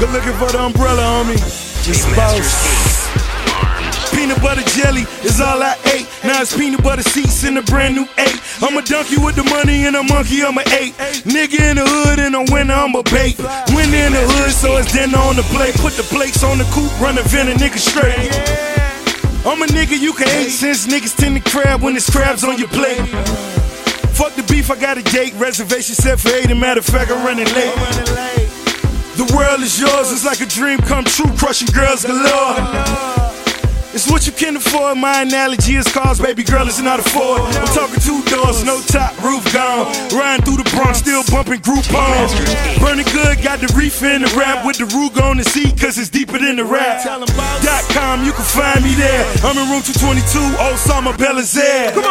Good looking for the umbrella, homie. Just boss. Peanut butter jelly is all I ate. Now it's peanut butter seats in a brand new 8. I'm a donkey with the money and a monkey, I'm a 8. Nigga in the hood and a winner, I'm a bait. Winner in the hood, so it's dinner on the plate. Put the plates on the coupe, run the vent, a nigga straight. I'm a nigga you can hate since niggas tend to crab when it's crabs on your plate. Fuck the beef, I got a date. Reservation set for 8, and matter of fact, I'm running late. The world is yours, it's like a dream come true, crushing girls galore. It's what you can afford. My analogy is cars, baby girl, it's not a Ford. I'm talking 2 doors, no top, roof gone. Riding through the Bronx, still bumping group homes. Burning good, got the reef in the rap with the Rug on the seat, cause it's deeper than the rap. .com, you can find me there. I'm in room 222, Osama Belazaire.